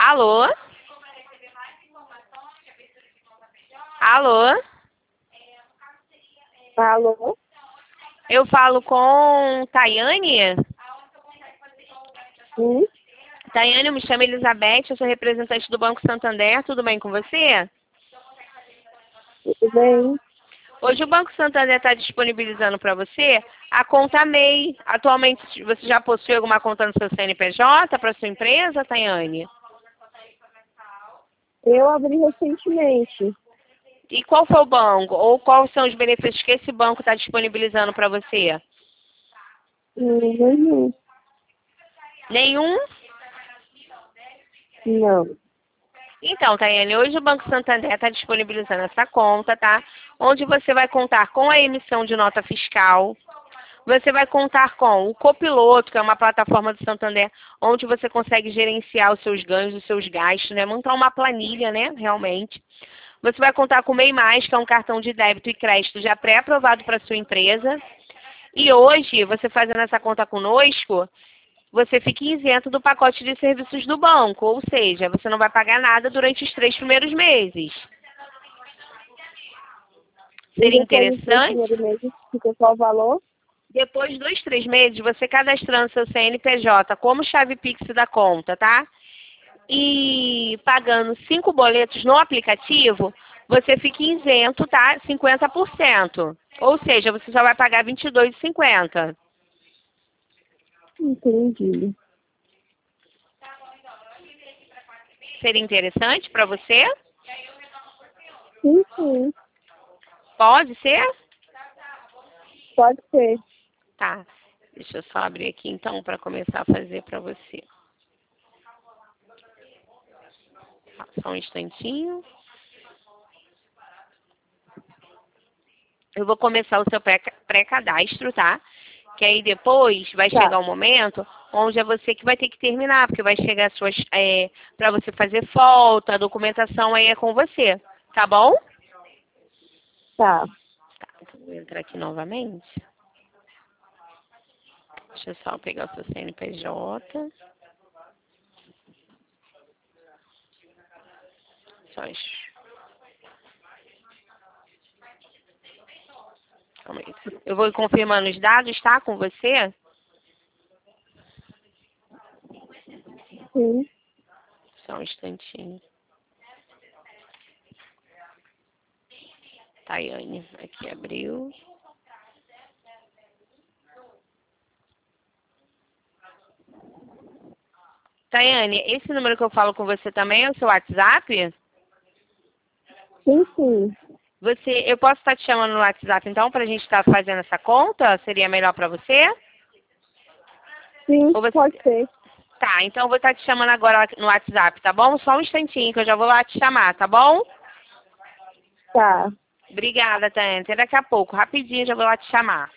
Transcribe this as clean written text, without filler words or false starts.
Alô? Alô? Alô? Eu falo com Tayane? Sim, Tayane, eu me chamo Elizabeth, eu sou representante do Banco Santander, tudo bem com você? tudo bem? Hoje o Banco Santander está disponibilizando para você a conta MEI. Atualmente você já possui alguma conta no seu CNPJ para sua empresa, Tayane? Eu abri recentemente. E qual foi o banco? Ou quais são os benefícios que esse banco está disponibilizando para você? Nenhum. Nenhum? Não. Então, Tayane, hoje o Banco Santander está disponibilizando essa conta, tá? Onde você vai contar com a emissão de nota fiscal. Você vai contar com o Copiloto, que é uma plataforma do Santander, onde você consegue gerenciar os seus ganhos, os seus gastos, né? Montar uma planilha, né? Realmente. Você vai contar com o MEI+, que é um cartão de débito e crédito já pré-aprovado para sua empresa. E hoje, você fazendo essa conta conosco, você fica isento do pacote de serviços do banco, ou seja, você não vai pagar nada durante os 3 primeiros meses. E Seria depois dos dois interessante? primeiros meses, fica qual o valor? Depois de 2, 3 meses, você cadastrando seu CNPJ como chave Pix da conta, tá? E pagando 5 boletos no aplicativo, você fica isento, tá? 50%. Ou seja, você só vai pagar R$ 22,50. Entendi. Seria interessante para você? Sim, sim. Pode ser? Pode ser. Tá. Deixa eu só abrir aqui então para começar a fazer para você. Tá, só um instantinho. Eu vou começar o seu pré-cadastro, tá? Que aí depois vai Tá, chegar um momento onde é você que vai ter que terminar, porque vai chegar as suas, para você fazer foto, a documentação aí é com você, tá bom? tá. Tá, então vou entrar aqui novamente. Deixa eu só pegar o seu CNPJ. Só calma aí. Eu vou confirmando os dados, tá? Com você. Sim. Só um instantinho. Tayane, aqui abriu. Tayane, esse número que eu falo com você também é o seu WhatsApp? Sim, sim. Eu posso estar te chamando no WhatsApp então para a gente estar fazendo essa conta? Seria melhor para você? Sim, Ou você... pode ser. Tá, então eu vou estar te chamando agora no WhatsApp, tá bom? Só um instantinho que eu já vou lá te chamar, tá bom? Tá. Obrigada, Tayane. Até daqui a pouco. Rapidinho já vou lá te chamar.